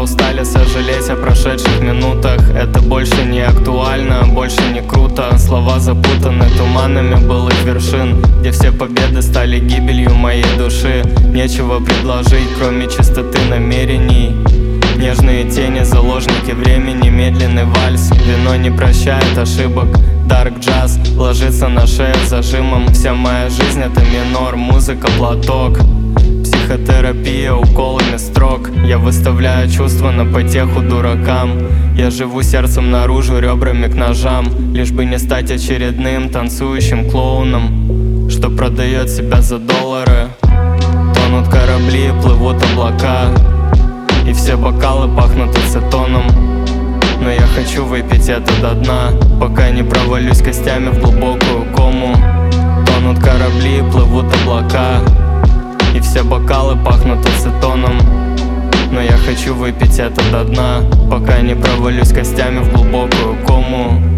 устали сожалеть о прошедших минутах. Это больше не актуально, больше не круто. Слова запутаны туманами былых вершин, где все победы стали гибелью моей души. Нечего предложить, кроме чистоты намерений. Нежные тени, заложники времени, медленный вальс. Вино не прощает ошибок, дарк джаз ложится на шею зажимом. Вся моя жизнь это минор, музыка платок. Психотерапия уколами строк. Я выставляю чувства на потеху дуракам. Я живу сердцем наружу, ребрами к ножам. Лишь бы не стать очередным танцующим клоуном, что продает себя за доллары. Тонут корабли, плывут облака, и все бокалы пахнут ацетоном. Но я хочу выпить это до дна, пока не провалюсь костями в глубокую кому. Тонут корабли, плывут облака, и все бокалы пахнут ацетоном. Но я хочу выпить это до дна, пока не провалюсь костями в глубокую кому.